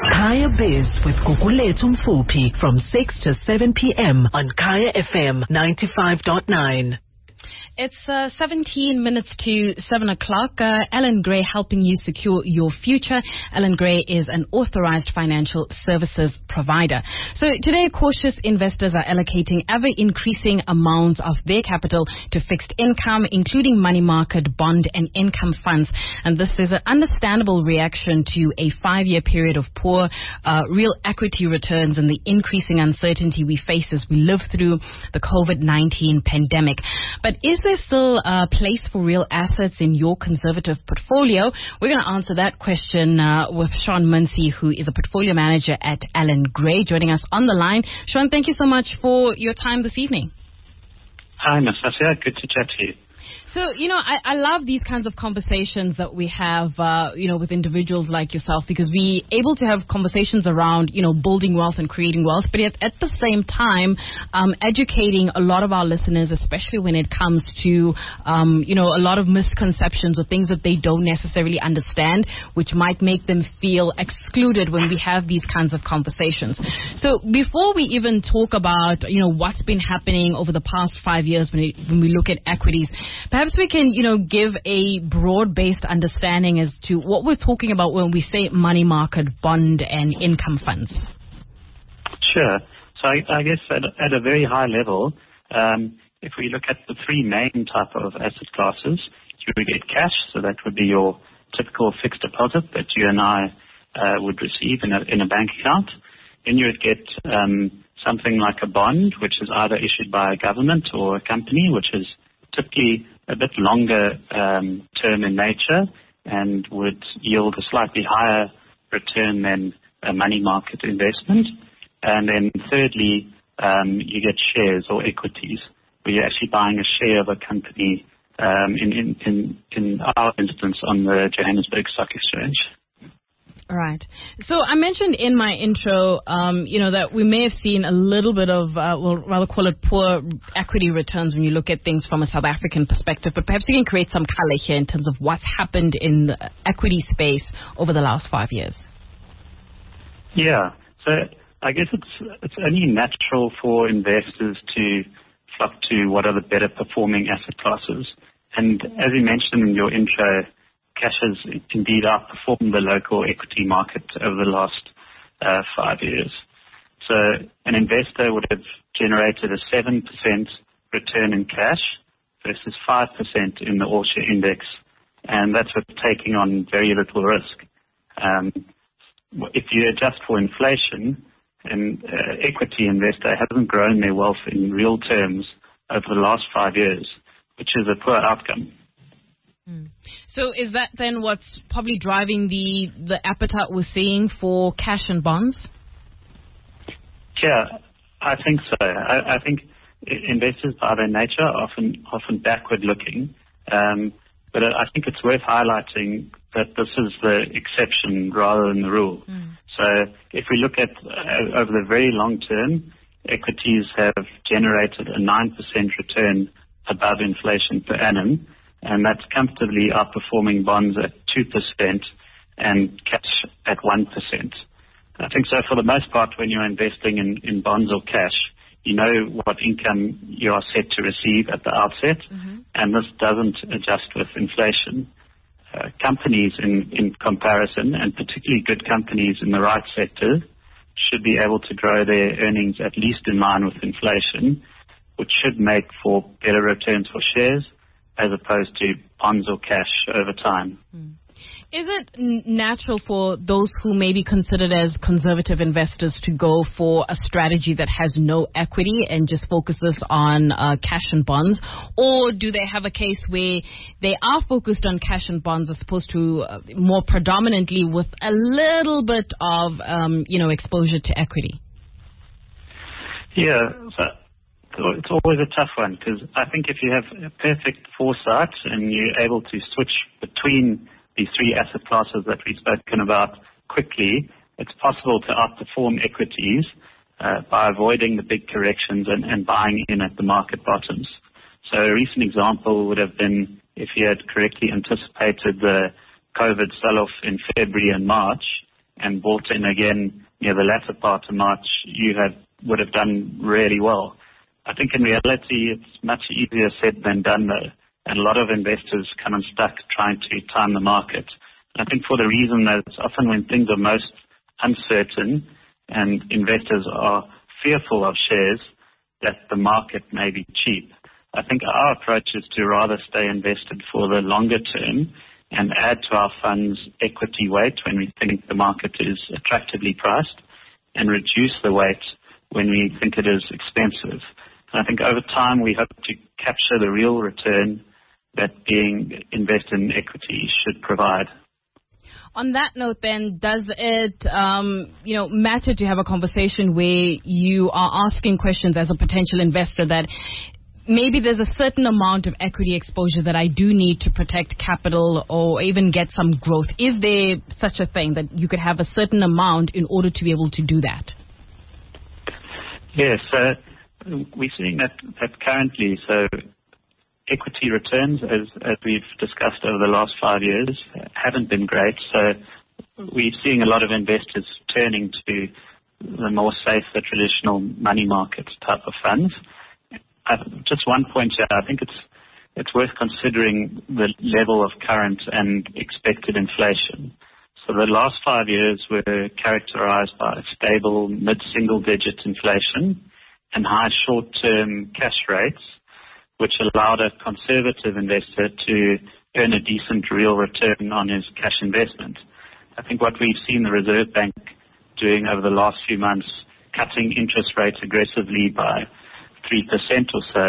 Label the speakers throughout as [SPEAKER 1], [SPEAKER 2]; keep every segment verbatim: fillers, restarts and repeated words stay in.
[SPEAKER 1] Kaya Biz with Gugulethu Mfuphi from six to seven p.m. on Kaya F M ninety-five point nine.
[SPEAKER 2] It's uh, seventeen minutes to seven o'clock. Uh, Allan Gray helping you secure your future. Allan Gray is an authorized financial services provider. So today, cautious investors are allocating ever-increasing amounts of their capital to fixed income, including money market, bond, and income funds. And this is an understandable reaction to a five-year period of poor uh, real equity returns and the increasing uncertainty we face as we live through the COVID nineteen pandemic. But is Is there still a place for real assets in your conservative portfolio? We're going to answer that question uh, with Sean Muncy, who is a portfolio manager at Allan Gray, joining us on the line. Sean, thank you so much for your time this evening.
[SPEAKER 3] Hi, Nastasia. Good to chat to you.
[SPEAKER 2] So, you know, I, I love these kinds of conversations that we have, uh, you know, with individuals like yourself, because we're able to have conversations around, you know, building wealth and creating wealth, but yet at the same time, um, educating a lot of our listeners, especially when it comes to, um, you know, a lot of misconceptions or things that they don't necessarily understand, which might make them feel excluded when we have these kinds of conversations. So before we even talk about, you know, what's been happening over the past five years when, it, when we look at equities, perhaps we can, you know, give a broad-based understanding as to what we're talking about when we say money market, bond, and income funds.
[SPEAKER 3] Sure. So I, I guess at, at a very high level, um, if we look at the three main type of asset classes, you would get cash, so that would be your typical fixed deposit that you and I uh, would receive in a, in a bank account. Then you would get um, something like a bond, which is either issued by a government or a company, which is typically a bit longer um, term in nature and would yield a slightly higher return than a money market investment. And then thirdly, um, you get shares or equities, where you're actually buying a share of a company, um, in, in, in, in our instance, on the Johannesburg Stock Exchange.
[SPEAKER 2] All right. So I mentioned in my intro, um, you know, that we may have seen a little bit of, uh, we'll rather call it poor equity returns when you look at things from a South African perspective, but perhaps you can create some color here in terms of what's happened in the equity space over the last five years.
[SPEAKER 3] Yeah. So I guess it's it's only natural for investors to flock to what are the better performing asset classes. And as you mentioned in your intro, cash has indeed outperformed the local equity market over the last uh, five years. So an investor would have generated a seven percent return in cash versus five percent in the all-share index, and that's with taking on very little risk. Um, if you adjust for inflation, an uh, equity investor hasn't grown their wealth in real terms over the last five years, which is a poor outcome.
[SPEAKER 2] Mm. So is that then what's probably driving the, the appetite we're seeing for cash and bonds?
[SPEAKER 3] Yeah, I think so. I, I think investors by their nature are often, often backward looking. Um, but I think it's worth highlighting that this is the exception rather than the rule. Mm. So if we look at uh, over the very long term, equities have generated a nine percent return above inflation per annum, and that's comfortably outperforming bonds at two percent and cash at one percent. I think so for the most part when you're investing in, in bonds or cash, you know what income you are set to receive at the outset, mm-hmm. and this doesn't adjust with inflation. Uh, companies in, in comparison, and particularly good companies in the right sector, should be able to grow their earnings at least in line with inflation, which should make for better returns for shares as opposed to bonds or cash over time.
[SPEAKER 2] Mm. Is it n- natural for those who may be considered as conservative investors to go for a strategy that has no equity and just focuses on uh, cash and bonds? Or do they have a case where they are focused on cash and bonds as opposed to uh, more predominantly with a little bit of, um, you know, exposure to equity?
[SPEAKER 3] Yeah, so it's always a tough one because I think if you have perfect foresight and you're able to switch between these three asset classes that we've spoken about quickly, it's possible to outperform equities uh, by avoiding the big corrections and, and buying in at the market bottoms. So a recent example would have been if you had correctly anticipated the COVID sell-off in February and March, and bought in again near the latter part of March, you have would have done really well. I think in reality, it's much easier said than done, though, and a lot of investors come unstuck trying to time the market. I think for the reason that it's often when things are most uncertain and investors are fearful of shares, that the market may be cheap. I think our approach is to rather stay invested for the longer term and add to our funds equity weight when we think the market is attractively priced and reduce the weight when we think it is expensive. And I think over time we hope to capture the real return that being invested in equity should provide.
[SPEAKER 2] On that note, then, does it, um, you know, matter to have a conversation where you are asking questions as a potential investor that maybe there's a certain amount of equity exposure that I do need to protect capital or even get some growth? Is there such a thing that you could have a certain amount in order to be able to do that?
[SPEAKER 3] Yes, uh, we're seeing that, that currently. So equity returns, as, as we've discussed over the last five years, haven't been great. So we're seeing a lot of investors turning to the more safe, the traditional money market type of funds. Uh, just one point here, I think it's it's worth considering the level of current and expected inflation. So the last five years were characterized by stable mid-single-digit inflation and high short-term cash rates, which allowed a conservative investor to earn a decent real return on his cash investment. I think what we've seen the Reserve Bank doing over the last few months, cutting interest rates aggressively by three percent or so,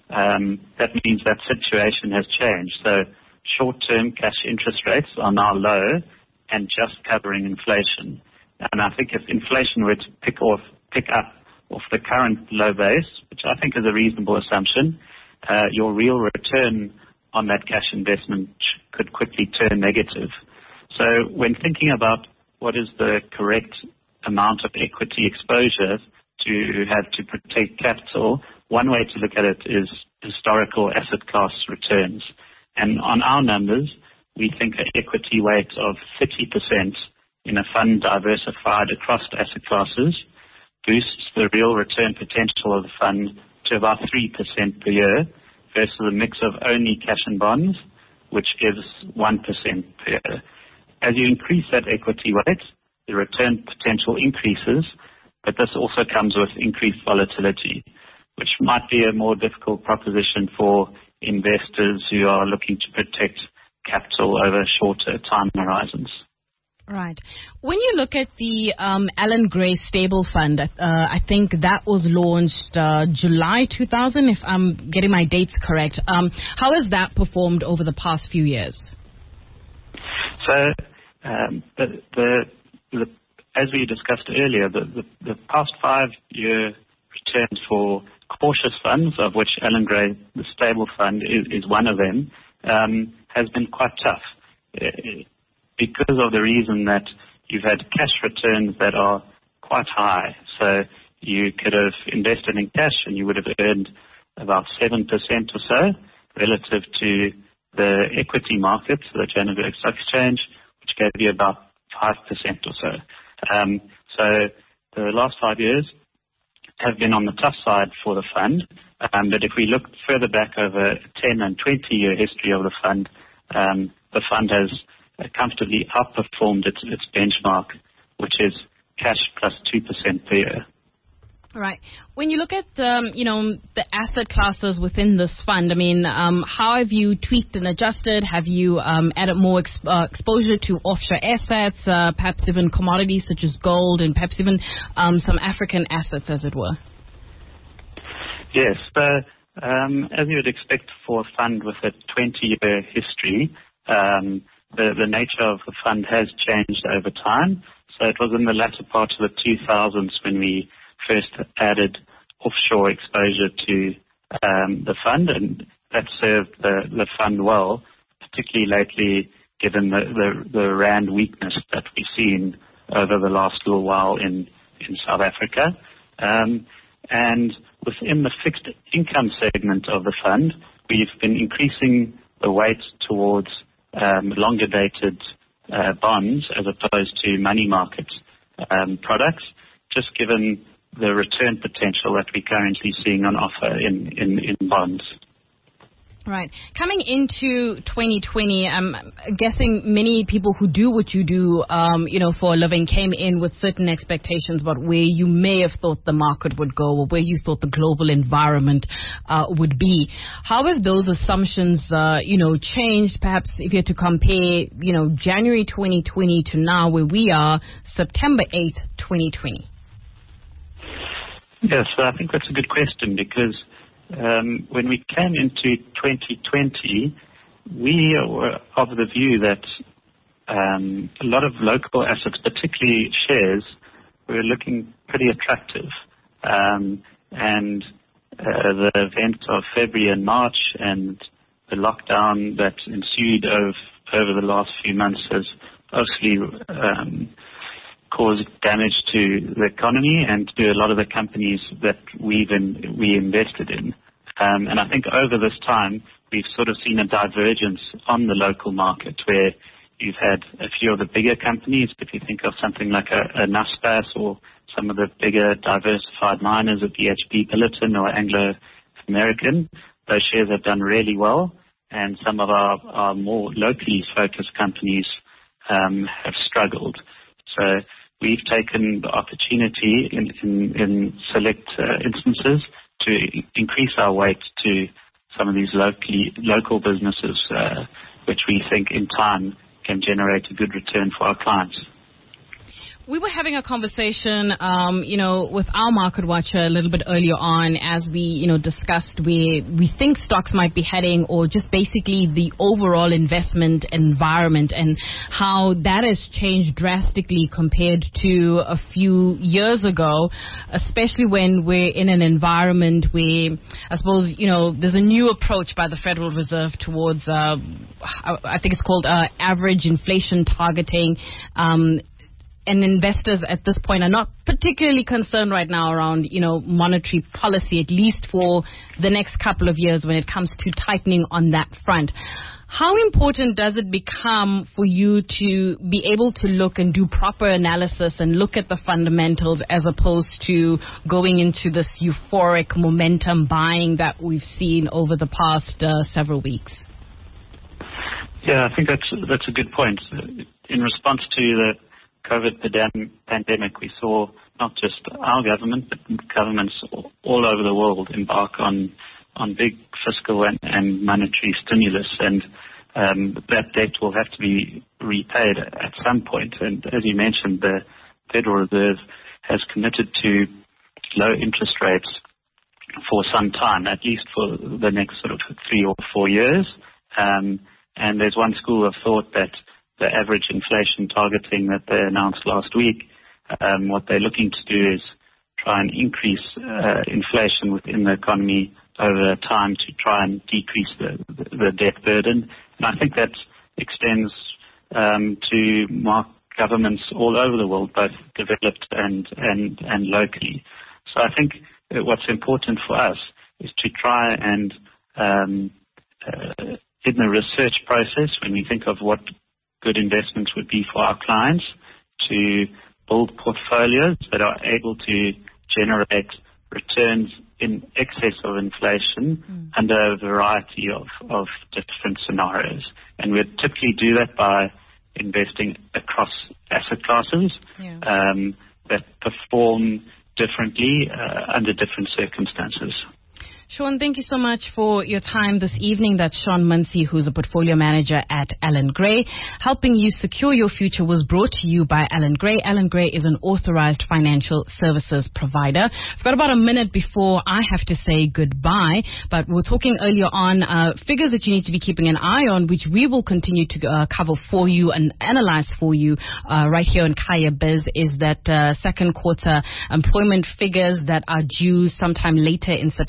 [SPEAKER 3] um, that means that situation has changed. So short-term cash interest rates are now low and just covering inflation. And I think if inflation were to pick off, pick up off the current low base, which I think is a reasonable assumption, uh, your real return on that cash investment could quickly turn negative. So when thinking about what is the correct amount of equity exposure to have to protect capital, one way to look at it is historical asset class returns. And on our numbers, we think an equity weight of thirty percent in a fund diversified across asset classes boosts the real return potential of the fund to about three percent per year versus a mix of only cash and bonds, which gives one percent per year. As you increase that equity weight, the return potential increases, but this also comes with increased volatility, which might be a more difficult proposition for investors who are looking to protect capital over shorter time horizons.
[SPEAKER 2] Right. When you look at the um, Allan Gray Stable Fund, uh, I think that was launched uh, July two thousand, if I'm getting my dates correct. Um, how has that performed over the past few years?
[SPEAKER 3] So, um, the, the, the, as we discussed earlier, the, the, the past five-year returns for cautious funds, of which Allan Gray, the Stable Fund, is, is one of them, um, has been quite tough uh, because of the reason that you've had cash returns that are quite high. So you could have invested in cash and you would have earned about seven percent or so relative to the equity market, the Johannesburg Stock Exchange, which gave you about five percent or so. Um, so the last five years have been on the tough side for the fund. Um, but if we look further back over a ten and twenty year history of the fund, um, the fund has uh, comfortably outperformed its, its benchmark, which is cash plus two percent per year.
[SPEAKER 2] Right. When you look at, um, you know, the asset classes within this fund, I mean, um, how have you tweaked and adjusted? Have you um, added more exp- uh, exposure to offshore assets, uh, perhaps even commodities such as gold and perhaps even um, some African assets, as it were?
[SPEAKER 3] Yes. So, um, as you would expect for a fund with a twenty year history, um, the, the nature of the fund has changed over time. So it was in the latter part of the two thousands when we first added offshore exposure to um, the fund, and that served the, the fund well, particularly lately given the, the, the rand weakness that we've seen over the last little while in, in South Africa. Um, and within the fixed income segment of the fund, we've been increasing the weight towards um, longer dated uh, bonds as opposed to money market um, products, just given the return potential that we're currently seeing on offer in, in, in bonds.
[SPEAKER 2] Right. Coming into twenty twenty, I'm guessing many people who do what you do, um, you know, for a living came in with certain expectations about where you may have thought the market would go or where you thought the global environment uh, would be. How have those assumptions, uh, you know, changed? Perhaps if you had to compare, you know, January twenty twenty to now where we are, September eighth, twenty twenty.
[SPEAKER 3] Yes, I think that's a good question because Um, when we came into twenty twenty, we were of the view that um, a lot of local assets, particularly shares, were looking pretty attractive. Um, and uh, the events of February and March and the lockdown that ensued over, over the last few months has obviously um, caused damage to the economy and to a lot of the companies that we've in, we invested in. Um, and I think over this time, we've sort of seen a divergence on the local market where you've had a few of the bigger companies. If you think of something like a, a Naspers or some of the bigger diversified miners, a B H P Billiton or Anglo American, those shares have done really well. And some of our, our more locally focused companies um, have struggled. So we've taken the opportunity in, in, in select uh, instances to increase our weight to some of these locally, local businesses, uh, which we think in time can generate a good return for our clients.
[SPEAKER 2] We were having a conversation, um, you know, with our market watcher a little bit earlier on as we, you know, discussed where we think stocks might be heading or just basically the overall investment environment and how that has changed drastically compared to a few years ago, especially when we're in an environment where I suppose, you know, there's a new approach by the Federal Reserve towards, uh, I think it's called uh, average inflation targeting. Um, And investors at this point are not particularly concerned right now around, you know, monetary policy, at least for the next couple of years when it comes to tightening on that front. How important does it become for you to be able to look and do proper analysis and look at the fundamentals as opposed to going into this euphoric momentum buying that we've seen over the past uh, several weeks?
[SPEAKER 3] Yeah, I think that's that's a good point. In response to the COVID pandemic, we saw not just our government, but governments all over the world embark on on big fiscal and, and monetary stimulus, and um, that debt will have to be repaid at some point. And as you mentioned, the Federal Reserve has committed to low interest rates for some time, at least for the next sort of three or four years. Um, and there's one school of thought that the average inflation targeting that they announced last week, um, what they're looking to do is try and increase uh, inflation within the economy over time to try and decrease the, the, the debt burden. And I think that extends um, to mark governments all over the world, both developed and, and, and locally. So I think that what's important for us is to try and, um, uh, in the research process, when we think of what good investments would be for our clients, to build portfolios that are able to generate returns in excess of inflation mm. under a variety of, of different scenarios. And we'd typically do that by investing across asset classes yeah. um, that perform differently uh, under different circumstances.
[SPEAKER 2] Sean, thank you so much for your time this evening. That's Sean Muncy, who's a portfolio manager at Allan Gray. Helping you secure your future was brought to you by Allan Gray. Allan Gray is an authorized financial services provider. We've got about a minute before I have to say goodbye, but we were talking earlier on uh, figures that you need to be keeping an eye on, which we will continue to uh, cover for you and analyze for you uh, right here on Kaya Biz, is that uh, second quarter employment figures that are due sometime later in September.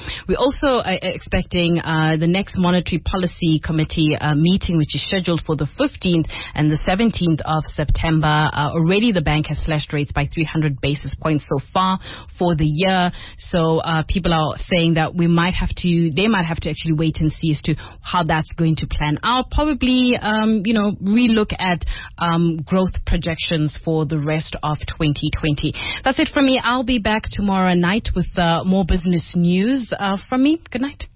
[SPEAKER 2] We're also uh, expecting uh, the next Monetary Policy Committee uh, meeting, which is scheduled for the fifteenth and the seventeenth of September. Uh, already the bank has slashed rates by three hundred basis points so far for the year. So uh, people are saying that we might have to, they might have to actually wait and see as to how that's going to plan out. Probably, um, you know, relook at um, growth projections for the rest of twenty twenty. That's it from me. I'll be back tomorrow night with uh, more business news uh, from me. Good night.